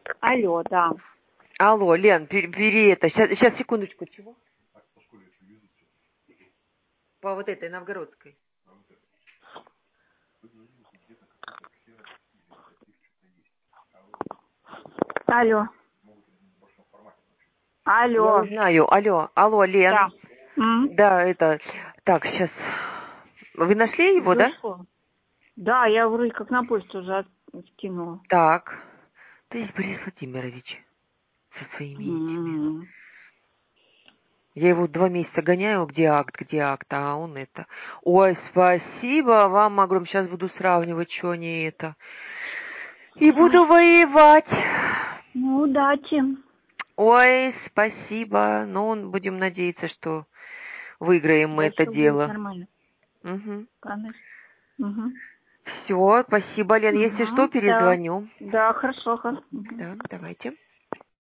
Алло, да. Алло, Лен, Сейчас, секундочку. Чего? По вот этой новгородской. Алло. Я Алло. не знаю. Алло, Лен. Да. Да, это... Так, сейчас. Вы нашли его, да? Что? Да, я вроде как на почту уже скинула. Так. То есть Борис Владимирович со своими этими. Я его 2 месяца гоняю, где акт, а он это. Ой, спасибо вам огромное. Сейчас буду сравнивать, что они это. И буду воевать. Ну, удачи. Ой, спасибо. Ну, будем надеяться, что выиграем мы это Всё будет дело. нормально. Угу. Конечно. Угу. Все, спасибо, Лен. Если что, Да. перезвоню. Да, хорошо. Да, давайте.